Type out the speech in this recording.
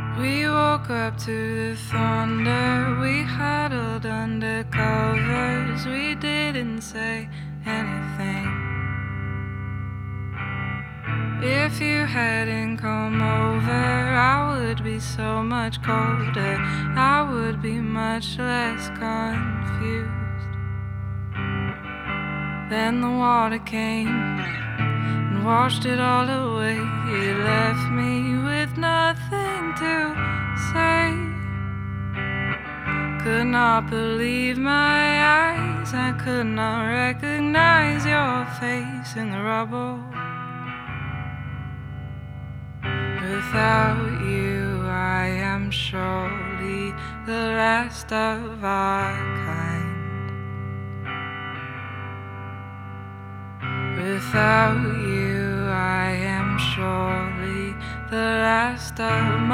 We woke up to the thunder, we huddled under covers, we didn't say anything. If you hadn't come over, I would be so much colder, I would be much less confused. Then the water came and washed it all away. It left me with nothing to say. Could not believe my eyes, I could not recognize your face in the rubble. Without you, I am surely the last of our kind. Without you, I am surely the last of my